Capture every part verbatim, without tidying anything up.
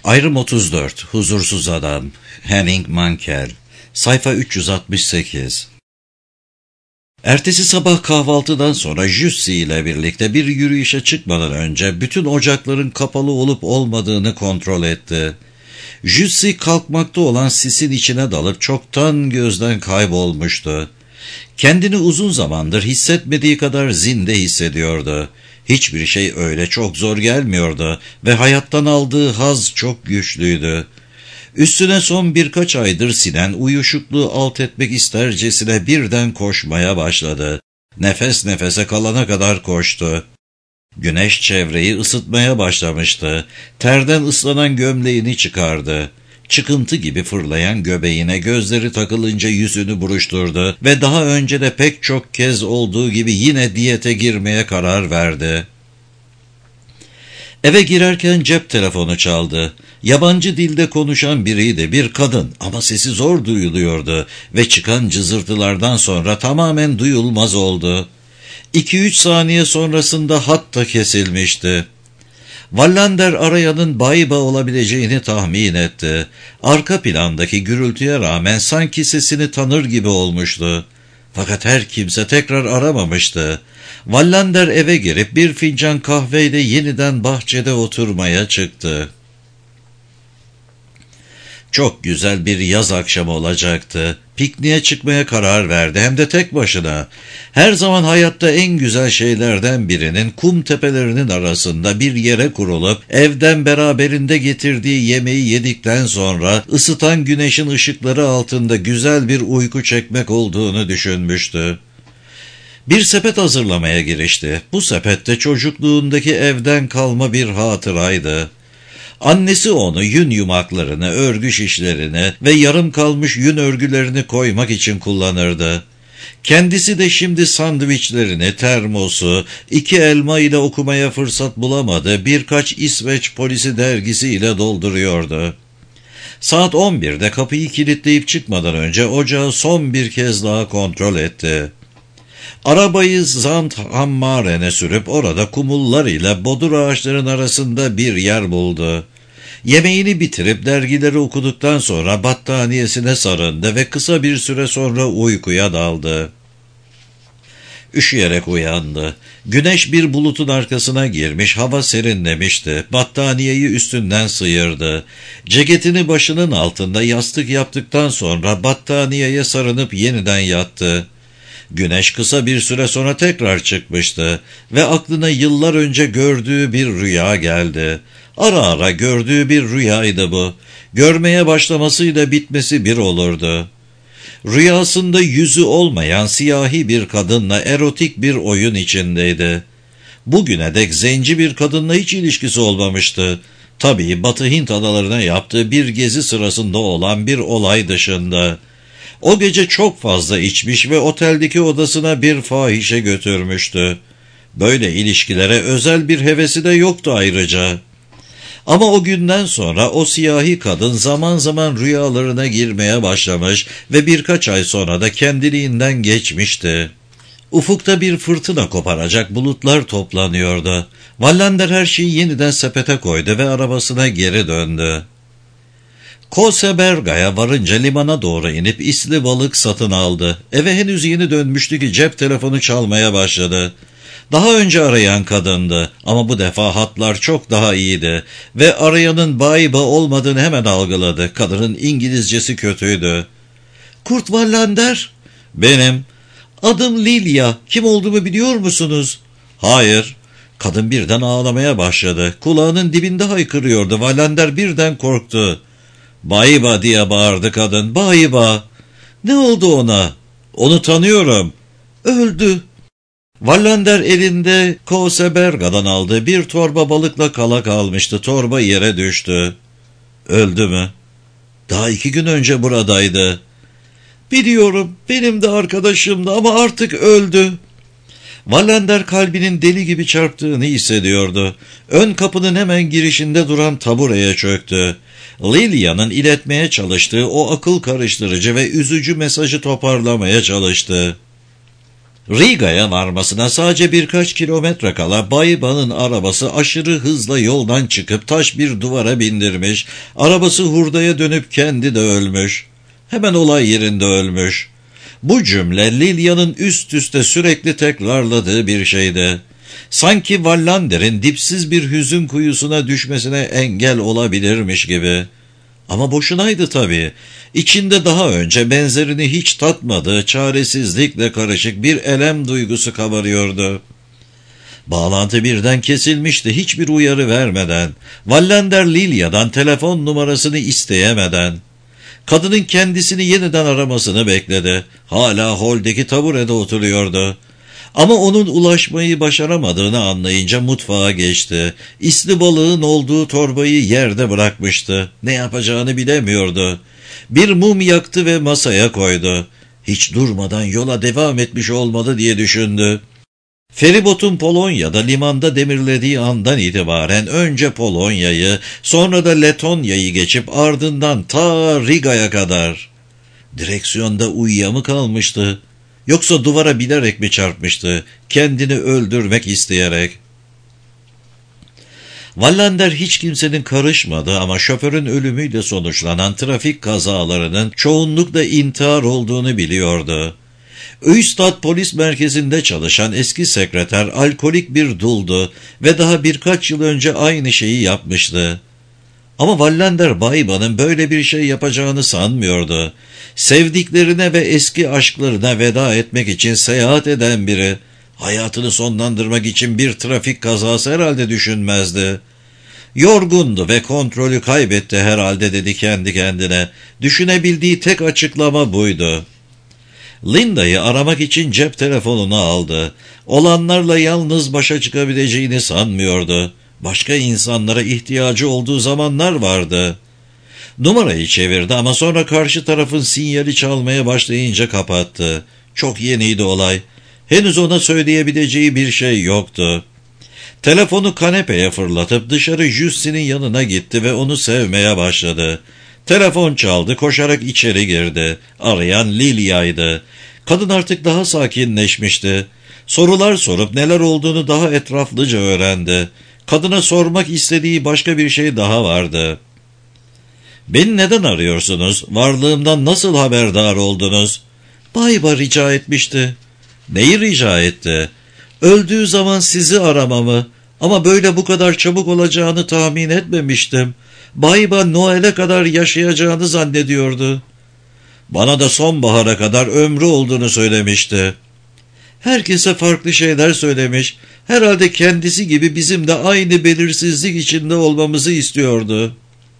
Ayrım otuz dört. Huzursuz Adam. Henning Mankell. Sayfa üç yüz altmış sekiz. Ertesi sabah kahvaltıdan sonra Jussi ile birlikte bir yürüyüşe çıkmadan önce bütün ocakların kapalı olup olmadığını kontrol etti. Jussi kalkmakta olan sisin içine dalıp çoktan gözden kaybolmuştu. Kendini uzun zamandır hissetmediği kadar zinde hissediyordu. Hiçbir şey öyle çok zor gelmiyordu ve hayattan aldığı haz çok güçlüydü. Üstüne son birkaç aydır sinen uyuşukluğu alt etmek istercesine birden koşmaya başladı. Nefes nefese kalana kadar koştu. Güneş çevreyi ısıtmaya başlamıştı. Terden ıslanan gömleğini çıkardı. Çıkıntı gibi fırlayan göbeğine gözleri takılınca yüzünü buruşturdu ve daha önce de pek çok kez olduğu gibi yine diyete girmeye karar verdi. Eve girerken cep telefonu çaldı. Yabancı dilde konuşan biriydi, bir kadın, ama sesi zor duyuluyordu ve çıkan cızırtılardan sonra tamamen duyulmaz oldu. İki üç saniye sonrasında hat da kesilmişti. Wallander arayanın Bayba olabileceğini tahmin etti. Arka plandaki gürültüye rağmen sanki sesini tanır gibi olmuştu. Fakat her kimse tekrar aramamıştı. Wallander eve girip bir fincan kahveyle yeniden bahçede oturmaya çıktı. Çok güzel bir yaz akşamı olacaktı. Pikniğe çıkmaya karar verdi, hem de tek başına. Her zaman hayatta en güzel şeylerden birinin kum tepelerinin arasında bir yere kurulup evden beraberinde getirdiği yemeği yedikten sonra ısıtan güneşin ışıkları altında güzel bir uyku çekmek olduğunu düşünmüştü. Bir sepet hazırlamaya girişti. Bu sepette çocukluğundaki evden kalma bir hatıraydı. Annesi onu yün yumaklarını, örgü şişlerini ve yarım kalmış yün örgülerini koymak için kullanırdı. Kendisi de şimdi sandviçlerini, termosu, iki elma ile okumaya fırsat bulamadı, birkaç İsveç polisi dergisi ile dolduruyordu. Saat on birde kapıyı kilitleyip çıkmadan önce ocağı son bir kez daha kontrol etti. Arabayı Zandhammaren'e sürüp orada kumullar ile bodur ağaçların arasında bir yer buldu. Yemeğini bitirip dergileri okuduktan sonra battaniyesine sarındı ve kısa bir süre sonra uykuya daldı. Üşüyerek uyandı. Güneş bir bulutun arkasına girmiş, hava serinlemişti. Battaniyeyi üstünden sıyırdı. Ceketini başının altında yastık yaptıktan sonra battaniyeye sarınıp yeniden yattı. Güneş kısa bir süre sonra tekrar çıkmıştı ve aklına yıllar önce gördüğü bir rüya geldi. Ara ara gördüğü bir rüyaydı bu. Görmeye başlamasıyla bitmesi bir olurdu. Rüyasında yüzü olmayan siyahi bir kadınla erotik bir oyun içindeydi. Bugüne dek zenci bir kadınla hiç ilişkisi olmamıştı. Tabii Batı Hint adalarına yaptığı bir gezi sırasında olan bir olay dışında. O gece çok fazla içmiş ve oteldeki odasına bir fahişe götürmüştü. Böyle ilişkilere özel bir hevesi de yoktu ayrıca. Ama o günden sonra o siyahi kadın zaman zaman rüyalarına girmeye başlamış ve birkaç ay sonra da kendiliğinden geçmişti. Ufukta bir fırtına koparacak bulutlar toplanıyordu. Wallander her şeyi yeniden sepete koydu ve arabasına geri döndü. Koseberga'ya varınca limana doğru inip isli balık satın aldı. Eve henüz yeni dönmüştü ki cep telefonu çalmaya başladı. Daha önce arayan kadındı ama bu defa hatlar çok daha iyiydi ve arayanın Bayba olmadığını hemen algıladı. Kadının İngilizcesi kötüydü. "Kurt Wallander?" "Benim." "Adım Lilia. Kim olduğumu biliyor musunuz?" "Hayır." Kadın birden ağlamaya başladı. Kulağının dibinde haykırıyordu. Wallander birden korktu. "Bayba!" diye bağırdı kadın. "Bayba!" "Ne oldu ona?" "Onu tanıyorum." "Öldü." Wallander elinde Koseberga'dan aldığı bir torba balıkla kala kalmıştı. Torba yere düştü. "Öldü mü?" "Daha iki gün önce buradaydı." "Biliyorum, benim de arkadaşımdı ama artık öldü." Wallander kalbinin deli gibi çarptığını hissediyordu. Ön kapının hemen girişinde duran tabureye çöktü. Lilia'nın iletmeye çalıştığı o akıl karıştırıcı ve üzücü mesajı toparlamaya çalıştı. Riga'ya varmasına sadece birkaç kilometre kala Bayba'nın arabası aşırı hızla yoldan çıkıp taş bir duvara bindirmiş, arabası hurdaya dönüp kendi de ölmüş. Hemen olay yerinde ölmüş. Bu cümle Lilia'nın üst üste sürekli tekrarladığı bir şeydi. Sanki Wallander'in dipsiz bir hüzün kuyusuna düşmesine engel olabilirmiş gibi. Ama boşunaydı tabii. İçinde daha önce benzerini hiç tatmadığı çaresizlikle karışık bir elem duygusu kabarıyordu. Bağlantı birden kesilmişti, hiçbir uyarı vermeden, Wallander Lilia'dan telefon numarasını isteyemeden. Kadının kendisini yeniden aramasını bekledi. Hala holdeki taburede oturuyordu. Ama onun ulaşmayı başaramadığını anlayınca mutfağa geçti. İsli balığın olduğu torbayı yerde bırakmıştı. Ne yapacağını bilemiyordu. Bir mum yaktı ve masaya koydu. Hiç durmadan yola devam etmiş olmalı diye düşündü. Feribotun Polonya'da limanda demirlediği andan itibaren önce Polonya'yı, sonra da Letonya'yı geçip ardından ta Riga'ya kadar. Direksiyonda uyuya mı kalmıştı? Yoksa duvara bilerek mi çarpmıştı, kendini öldürmek isteyerek? Wallander hiç kimsenin karışmadığı ama şoförün ölümüyle sonuçlanan trafik kazalarının çoğunlukla intihar olduğunu biliyordu. Üstad Polis Merkezi'nde çalışan eski sekreter alkolik bir duldu ve daha birkaç yıl önce aynı şeyi yapmıştı. Ama Wallander Bayba'nın böyle bir şey yapacağını sanmıyordu. Sevdiklerine ve eski aşklarına veda etmek için seyahat eden biri, hayatını sonlandırmak için bir trafik kazası herhalde düşünmezdi. Yorgundu ve kontrolü kaybetti herhalde dedi kendi kendine. Düşünebildiği tek açıklama buydu. Linda'yı aramak için cep telefonunu aldı. Olanlarla yalnız başa çıkabileceğini sanmıyordu. Başka insanlara ihtiyacı olduğu zamanlar vardı. Numarayı çevirdi ama sonra karşı tarafın sinyali çalmaya başlayınca kapattı. Çok yeniydi olay. Henüz ona söyleyebileceği bir şey yoktu. Telefonu kanepeye fırlatıp dışarı Justin'in yanına gitti ve onu sevmeye başladı. Telefon çaldı, koşarak içeri girdi. Arayan Lilia'ydı. Kadın artık daha sakinleşmişti. Sorular sorup neler olduğunu daha etraflıca öğrendi. Kadına sormak istediği başka bir şey daha vardı. "Beni neden arıyorsunuz? Varlığımdan nasıl haberdar oldunuz?" Bayba rica etmişti. Neyi rica etti? Öldüğü zaman sizi aramamı, ama böyle bu kadar çabuk olacağını tahmin etmemiştim. Bayba Noel'e kadar yaşayacağını zannediyordu. Bana da sonbahara kadar ömrü olduğunu söylemişti. Herkese farklı şeyler söylemiş. Herhalde kendisi gibi bizim de aynı belirsizlik içinde olmamızı istiyordu.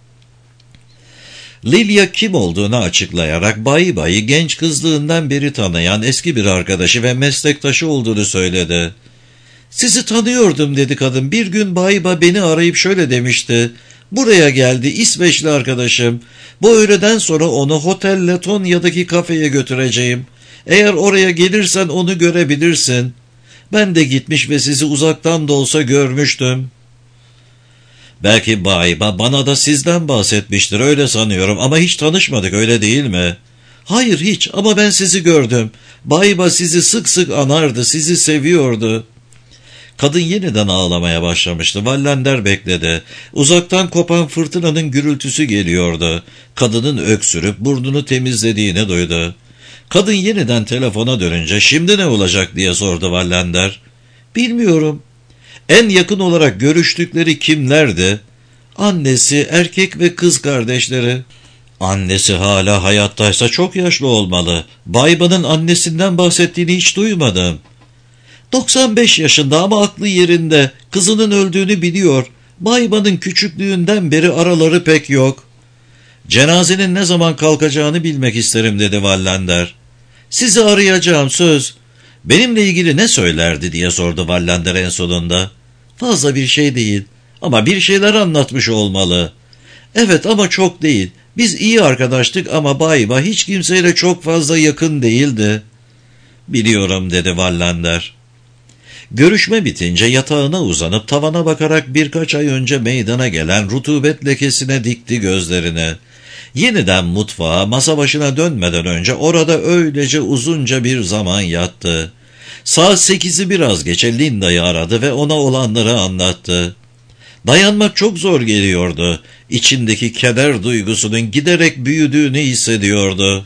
Lilia kim olduğunu açıklayarak Bayba'yı genç kızlığından beri tanıyan eski bir arkadaşı ve meslektaşı olduğunu söyledi. "Sizi tanıyordum," dedi kadın. "Bir gün Bayba beni arayıp şöyle demişti. Buraya geldi, İsveçli arkadaşım. Bu öğleden sonra onu Hotel Letonya'daki kafeye götüreceğim. Eğer oraya gelirsen onu görebilirsin. Ben de gitmiş ve sizi uzaktan da olsa görmüştüm." Belki Bayba bana da sizden bahsetmiştir, öyle sanıyorum, ama hiç tanışmadık, öyle değil mi? Hayır, hiç, ama ben sizi gördüm. Bayba sizi sık sık anardı, sizi seviyordu. Kadın yeniden ağlamaya başlamıştı. Wallander bekledi. Uzaktan kopan fırtınanın gürültüsü geliyordu. Kadının öksürüp burnunu temizlediğini duydu. Kadın yeniden telefona dönünce "Şimdi ne olacak?" diye sordu Wallander. "Bilmiyorum." En yakın olarak görüştükleri kimlerdi? Annesi, erkek ve kız kardeşleri. Annesi hala hayattaysa çok yaşlı olmalı. Bayba'nın annesinden bahsettiğini hiç duymadım. doksan beş yaşında ama aklı yerinde. Kızının öldüğünü biliyor. Bayba'nın küçüklüğünden beri araları pek yok. "Cenazenin ne zaman kalkacağını bilmek isterim," dedi Wallander. "Sizi arayacağım, söz." "Benimle ilgili ne söylerdi?" diye sordu Wallander en sonunda. "Fazla bir şey değil, ama bir şeyler anlatmış olmalı." "Evet, ama çok değil. Biz iyi arkadaştık ama Bayba hiç kimseyle çok fazla yakın değildi." "Biliyorum," dedi Wallander. Görüşme bitince yatağına uzanıp tavana bakarak birkaç ay önce meydana gelen rutubet lekesine dikti gözlerini. Yeniden mutfağa, masa başına dönmeden önce orada öylece uzunca bir zaman yattı. Saat sekizi biraz geçe Linda'yı aradı ve ona olanları anlattı. Dayanmak çok zor geliyordu. İçindeki keder duygusunun giderek büyüdüğünü hissediyordu.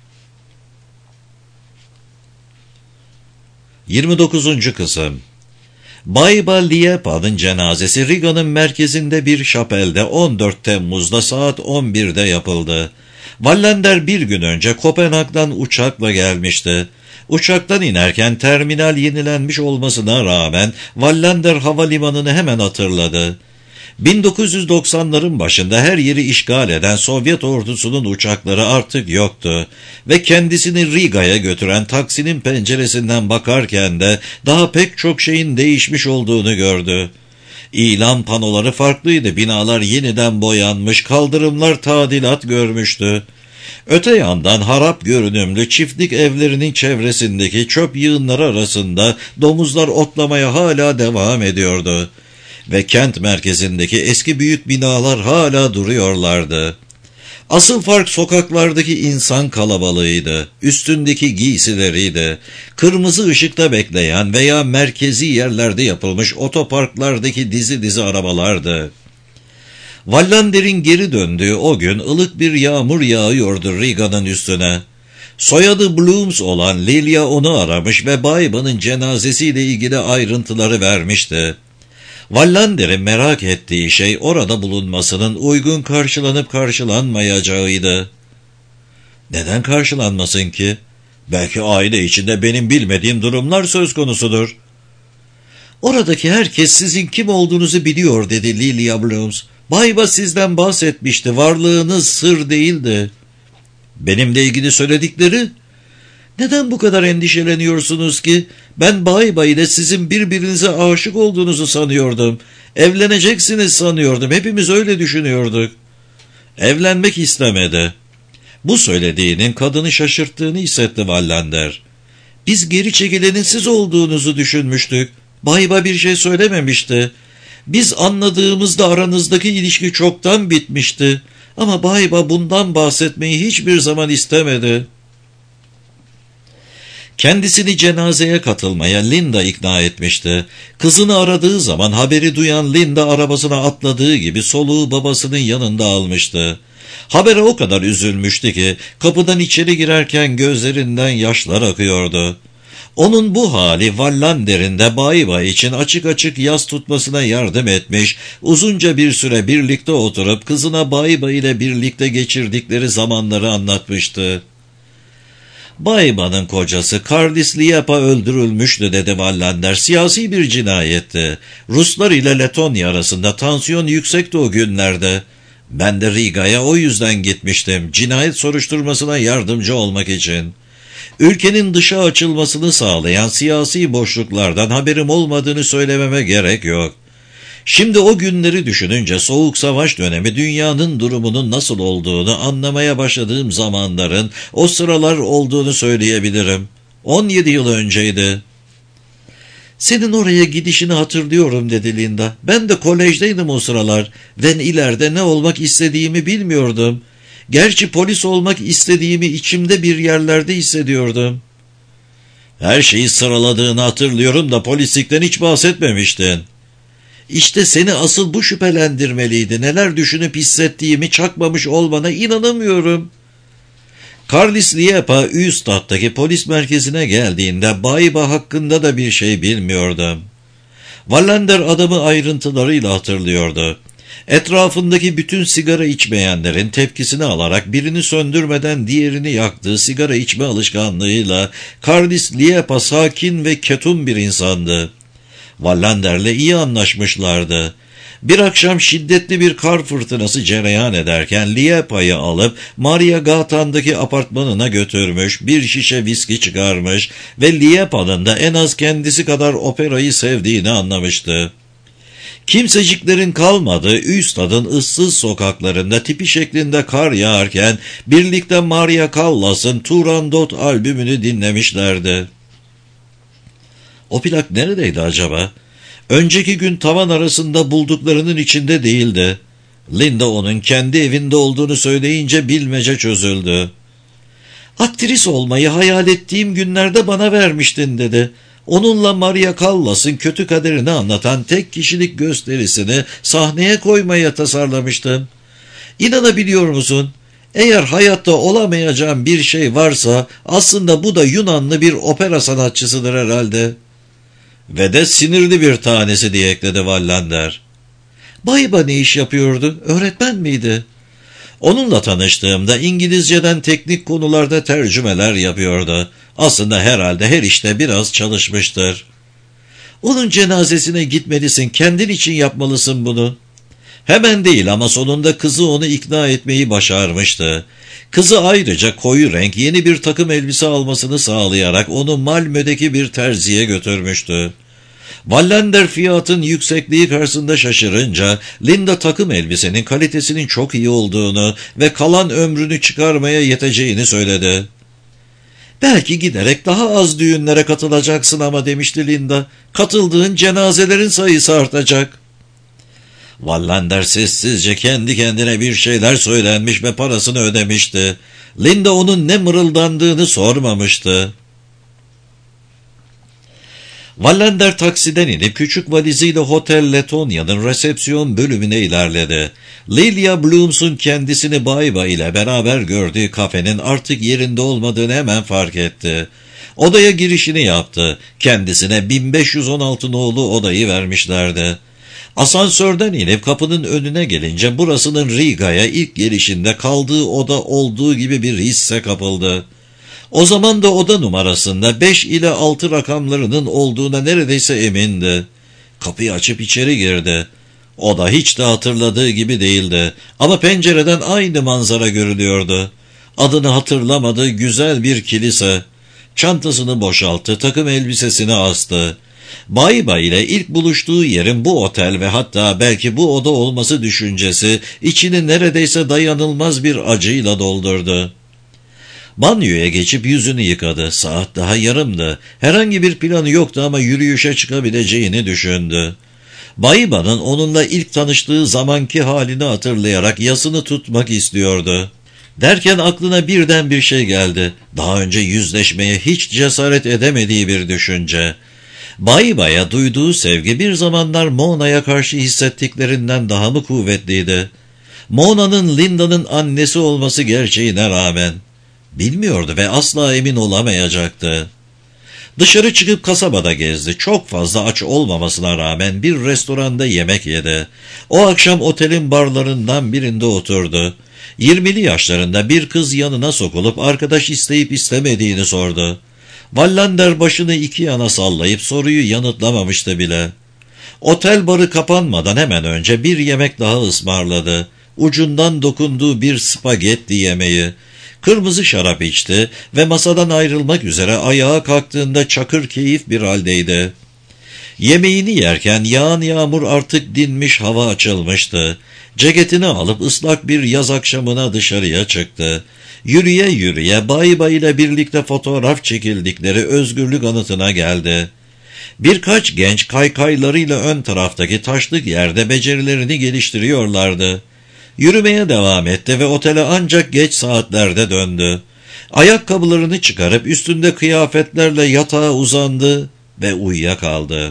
yirmi dokuzuncu Kısım. Bayba Liepa'nın cenazesi Riga'nın merkezinde bir şapelde on dört Temmuz'da saat on birde yapıldı. Wallander bir gün önce Kopenhag'dan uçakla gelmişti. Uçaktan inerken terminal yenilenmiş olmasına rağmen Wallander havalimanını hemen hatırladı. bin dokuz yüz doksanların başında her yeri işgal eden Sovyet ordusunun uçakları artık yoktu ve kendisini Riga'ya götüren taksinin penceresinden bakarken de daha pek çok şeyin değişmiş olduğunu gördü. İlan panoları farklıydı, binalar yeniden boyanmış, kaldırımlar tadilat görmüştü. Öte yandan harap görünümlü çiftlik evlerinin çevresindeki çöp yığınları arasında domuzlar otlamaya hala devam ediyordu. Ve kent merkezindeki eski büyük binalar hala duruyorlardı. Asıl fark sokaklardaki insan kalabalığıydı, üstündeki giysileriydi. Kırmızı ışıkta bekleyen veya merkezi yerlerde yapılmış otoparklardaki dizi dizi arabalardı. Wallander'in geri döndüğü o gün ılık bir yağmur yağıyordu Riga'nın üstüne. Soyadı Blooms olan Lilia onu aramış ve Bayba'nın cenazesiyle ilgili ayrıntıları vermişti. Wallander'in merak ettiği şey orada bulunmasının uygun karşılanıp karşılanmayacağıydı. Neden karşılanmasın ki? Belki aile içinde benim bilmediğim durumlar söz konusudur. Oradaki herkes sizin kim olduğunuzu biliyor, dedi Lilia Blooms. Bayba sizden bahsetmişti, varlığınız sır değildi. Benimle ilgili söyledikleri? Neden bu kadar endişeleniyorsunuz ki? Ben Bayba ile sizin birbirinize aşık olduğunuzu sanıyordum. Evleneceksiniz sanıyordum. Hepimiz öyle düşünüyorduk. Evlenmek istemedi. Bu söylediğinin kadını şaşırttığını hissetti Wallander. Biz geri çekilenin siz olduğunuzu düşünmüştük. Bayba bir şey söylememişti. Biz anladığımızda aranızdaki ilişki çoktan bitmişti. Ama Bayba bundan bahsetmeyi hiçbir zaman istemedi. Kendisini cenazeye katılmaya Linda ikna etmişti. Kızını aradığı zaman haberi duyan Linda arabasına atladığı gibi soluğu babasının yanında almıştı. Habere o kadar üzülmüştü ki kapıdan içeri girerken gözlerinden yaşlar akıyordu. Onun bu hali Wallander'in de Bayba için açık açık yas tutmasına yardım etmiş, uzunca bir süre birlikte oturup kızına Bayba ile birlikte geçirdikleri zamanları anlatmıştı. Bayba'nın kocası Karlis Liepa öldürülmüştü, dedi Wallander. Siyasi bir cinayetti. Ruslar ile Letonya arasında tansiyon yüksekti o günlerde. Ben de Riga'ya o yüzden gitmiştim. Cinayet soruşturmasına yardımcı olmak için. Ülkenin dışa açılmasını sağlayan siyasi boşluklardan haberim olmadığını söylememe gerek yok. Şimdi o günleri düşününce Soğuk Savaş dönemi dünyanın durumunun nasıl olduğunu anlamaya başladığım zamanların o sıralar olduğunu söyleyebilirim. on yedi yıl önceydi. Senin oraya gidişini hatırlıyorum, dedi Linda. Ben de kolejdeydim o sıralar ve ileride ne olmak istediğimi bilmiyordum. Gerçi polis olmak istediğimi içimde bir yerlerde hissediyordum. Her şeyi sıraladığını hatırlıyorum da polislikten hiç bahsetmemiştin. İşte seni asıl bu şüphelendirmeliydi. Neler düşünüp hissettiğimi çakmamış olmana inanamıyorum. Karlis Liepa Üstad'daki polis merkezine geldiğinde Bayba hakkında da bir şey bilmiyordum. Wallander adamı ayrıntılarıyla hatırlıyordu. Etrafındaki bütün sigara içmeyenlerin tepkisini alarak birini söndürmeden diğerini yaktığı sigara içme alışkanlığıyla Karlis Liepa sakin ve ketum bir insandı. Wallander'le iyi anlaşmışlardı. Bir akşam şiddetli bir kar fırtınası cereyan ederken Liepa'yı alıp Maria Gatan'daki apartmanına götürmüş, bir şişe viski çıkarmış ve Liepa'nın da en az kendisi kadar operayı sevdiğini anlamıştı. Kimseciklerin kalmadığı Üstad'ın ıssız sokaklarında tipi şeklinde kar yağarken birlikte Maria Callas'ın Turandot albümünü dinlemişlerdi. O plak neredeydi acaba? Önceki gün tavan arasında bulduklarının içinde değildi. Linda onun kendi evinde olduğunu söyleyince bilmece çözüldü. Aktris olmayı hayal ettiğim günlerde bana vermiştin, dedi. onunla Maria Callas'ın kötü kaderini anlatan tek kişilik gösterisini sahneye koymaya tasarlamıştım. İnanabiliyor musun? Eğer hayatta olamayacağım bir şey varsa aslında bu da Yunanlı bir opera sanatçısıdır herhalde. Ve de sinirli bir tanesi diye ekledi Wallander. Bayba ne iş yapıyordu? Öğretmen miydi? Onunla tanıştığımda İngilizceden teknik konularda tercümeler yapıyordu. Aslında herhalde her işte biraz çalışmıştır. Onun cenazesine gitmelisin, kendin için yapmalısın bunu. Hemen değil ama sonunda kızı onu ikna etmeyi başarmıştı. Kızı ayrıca koyu renk yeni bir takım elbise almasını sağlayarak onu Malmö'deki bir terziye götürmüştü. Wallander fiyatın yüksekliği karşısında şaşırınca Linda takım elbisenin kalitesinin çok iyi olduğunu ve kalan ömrünü çıkarmaya yeteceğini söyledi. Belki giderek daha az düğünlere katılacaksın ama demişti Linda. Katıldığın cenazelerin sayısı artacak. Wallander sessizce kendi kendine bir şeyler söylenmiş ve parasını ödemişti. Linda onun ne mırıldandığını sormamıştı. Wallander taksiden inip küçük valiziyle Hotel Letonia'nın resepsiyon bölümüne ilerledi. Lilia Blooms'un kendisini Bayba ile beraber gördüğü kafenin artık yerinde olmadığını hemen fark etti. Odaya girişini yaptı. Kendisine bin beş yüz on altı nolu odayı vermişlerdi. Asansörden inip kapının önüne gelince burasının Riga'ya ilk gelişinde kaldığı oda olduğu gibi bir hisse kapıldı. O zaman da oda numarasında beş ile altı rakamlarının olduğuna neredeyse emindi. Kapıyı açıp içeri girdi. Oda hiç de hatırladığı gibi değildi. Ama pencereden aynı manzara görülüyordu. Adını hatırlamadığı güzel bir kilise. Çantasını boşalttı, takım elbisesini astı. Bayba ile ilk buluştuğu yerin bu otel ve hatta belki bu oda olması düşüncesi içini neredeyse dayanılmaz bir acıyla doldurdu. Banyoya geçip yüzünü yıkadı. Saat daha yarımdı. Herhangi bir planı yoktu ama yürüyüşe çıkabileceğini düşündü. Bayba'nın onunla ilk tanıştığı zamanki halini hatırlayarak yasını tutmak istiyordu. Derken aklına birden bir şey geldi. Daha önce yüzleşmeye hiç cesaret edemediği bir düşünce. Bayba'ya duyduğu sevgi bir zamanlar Mona'ya karşı hissettiklerinden daha mı kuvvetliydi? Mona'nın Linda'nın annesi olması gerçeğine rağmen. Bilmiyordu ve asla emin olamayacaktı. Dışarı çıkıp kasabada gezdi. Çok fazla aç olmamasına rağmen bir restoranda yemek yedi. O akşam otelin barlarından birinde oturdu. Yirmili yaşlarında bir kız yanına sokulup arkadaş isteyip istemediğini sordu. Wallander başını iki yana sallayıp soruyu yanıtlamamıştı bile. Otel barı kapanmadan hemen önce bir yemek daha ısmarladı. Ucundan dokunduğu bir spagetti yemeği. Kırmızı şarap içti ve masadan ayrılmak üzere ayağa kalktığında çakır keyif bir haldeydi. Yemeğini yerken yağan yağmur artık dinmiş, hava açılmıştı. Ceketini alıp ıslak bir yaz akşamına dışarıya çıktı. Yürüye yürüye Bayba ile birlikte fotoğraf çekildikleri özgürlük anıtına geldi. Birkaç genç kaykaylarıyla ön taraftaki taşlık yerde becerilerini geliştiriyorlardı. Yürümeye devam etti ve otele ancak geç saatlerde döndü. Ayakkabılarını çıkarıp üstünde kıyafetlerle yatağa uzandı ve uyuyakaldı.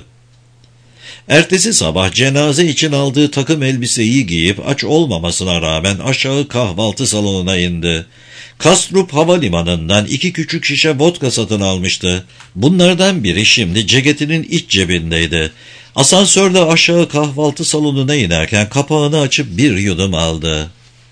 Ertesi sabah cenaze için aldığı takım elbiseyi giyip aç olmamasına rağmen aşağı kahvaltı salonuna indi. Kastrup havalimanından iki küçük şişe vodka satın almıştı. Bunlardan biri şimdi ceketinin iç cebindeydi. Asansörde aşağı kahvaltı salonuna inerken kapağını açıp bir yudum aldı.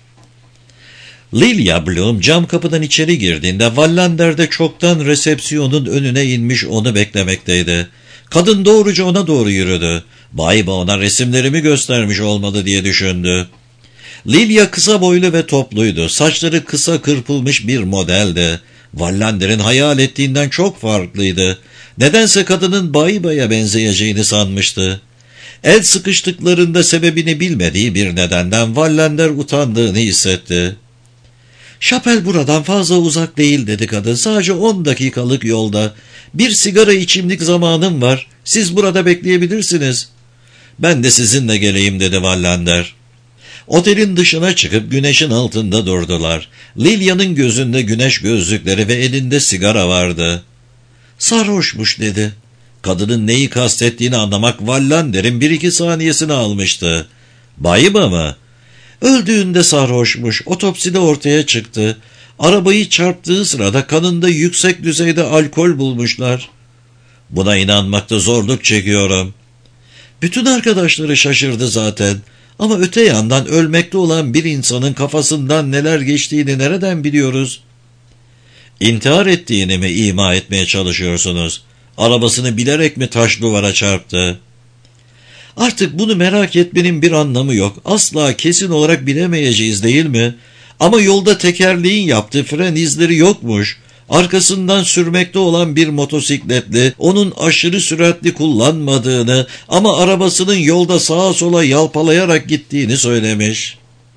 Lilia Bloom cam kapıdan içeri girdiğinde Wallander de çoktan resepsiyonun önüne inmiş onu beklemekteydi. Kadın doğruca ona doğru yürüdü. Bayba ona resimlerimi göstermiş olmalı diye düşündü. Lilia kısa boylu ve topluydu. Saçları kısa kırpılmış bir modeldi. Wallander'in hayal ettiğinden çok farklıydı. Nedense kadının Bayba'ya benzeyeceğini sanmıştı. El sıkıştıklarında sebebini bilmediği bir nedenden Wallander utandığını hissetti. "Şapel buradan fazla uzak değil," dedi kadın. "Sadece on dakikalık yolda. Bir sigara içimlik zamanım var. Siz burada bekleyebilirsiniz." "Ben de sizinle geleyim," dedi Wallander. Otelin dışına çıkıp güneşin altında durdular. Lilia'nın gözünde güneş gözlükleri ve elinde sigara vardı. "Sarhoşmuş," dedi. Kadının neyi kastettiğini anlamak Wallander'in bir iki saniyesini almıştı. Bayıma mı? Öldüğünde sarhoşmuş, otopside ortaya çıktı. Arabayı çarptığı sırada kanında yüksek düzeyde alkol bulmuşlar. Buna inanmakta zorluk çekiyorum. Bütün arkadaşları şaşırdı zaten. Ama öte yandan ölmekte olan bir insanın kafasından neler geçtiğini nereden biliyoruz? İntihar ettiğini mi ima etmeye çalışıyorsunuz? Arabasını bilerek mi taş duvara çarptı? Artık bunu merak etmenin bir anlamı yok. Asla kesin olarak bilemeyeceğiz, değil mi? Ama yolda tekerleğin yaptığı fren izleri yokmuş. Arkasından sürmekte olan bir motosikletli onun aşırı süratli kullanmadığını ama arabasının yolda sağa sola yalpalayarak gittiğini söylemiş.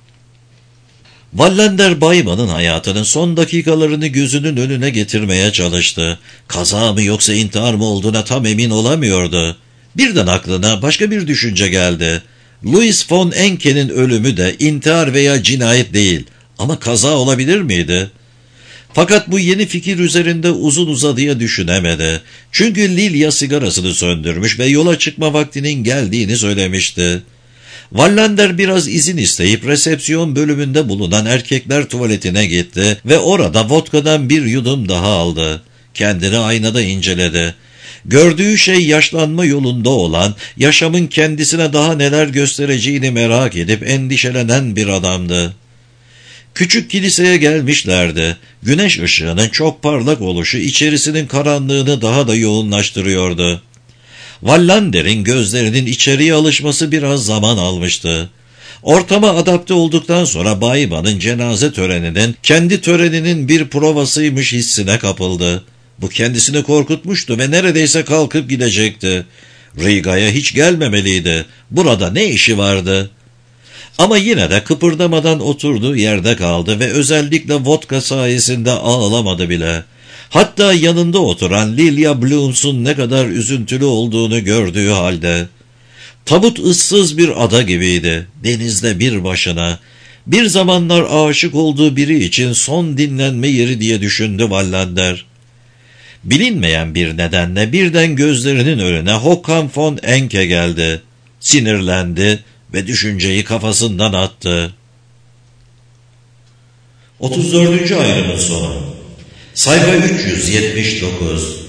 Wallander Bayman'ın hayatının son dakikalarını gözünün önüne getirmeye çalıştı. Kaza mı yoksa intihar mı olduğuna tam emin olamıyordu. Birden aklına başka bir düşünce geldi. Louis von Enke'nin ölümü de intihar veya cinayet değil ama kaza olabilir miydi? Fakat bu yeni fikir üzerinde uzun uzadıya düşünemedi. Çünkü Lilia sigarasını söndürmüş ve yola çıkma vaktinin geldiğini söylemişti. Wallander biraz izin isteyip resepsiyon bölümünde bulunan erkekler tuvaletine gitti ve orada vodkadan bir yudum daha aldı. Kendini aynada inceledi. Gördüğü şey yaşlanma yolunda olan, yaşamın kendisine daha neler göstereceğini merak edip endişelenen bir adamdı. Küçük kiliseye gelmişlerdi. Güneş ışığının çok parlak oluşu içerisinin karanlığını daha da yoğunlaştırıyordu. Wallander'in gözlerinin içeriye alışması biraz zaman almıştı. Ortama adapte olduktan sonra Bayman'ın cenaze töreninin kendi töreninin bir provasıymış hissine kapıldı. Bu kendisini korkutmuştu ve neredeyse kalkıp gidecekti. Riga'ya hiç gelmemeliydi. Burada ne işi vardı? Ama yine de kıpırdamadan oturduğu yerde kaldı ve özellikle vodka sayesinde ağlamadı bile. Hatta yanında oturan Lilia Blooms'un ne kadar üzüntülü olduğunu gördüğü halde. Tabut ıssız bir ada gibiydi, denizde bir başına. Bir zamanlar aşık olduğu biri için son dinlenme yeri diye düşündü Wallander. Bilinmeyen bir nedenle birden gözlerinin önüne Håkan von Enke geldi. Sinirlendi ve düşünceyi kafasından attı. otuz dördüncü ayrımın sonu. Sayfa üç yüz yetmiş dokuz.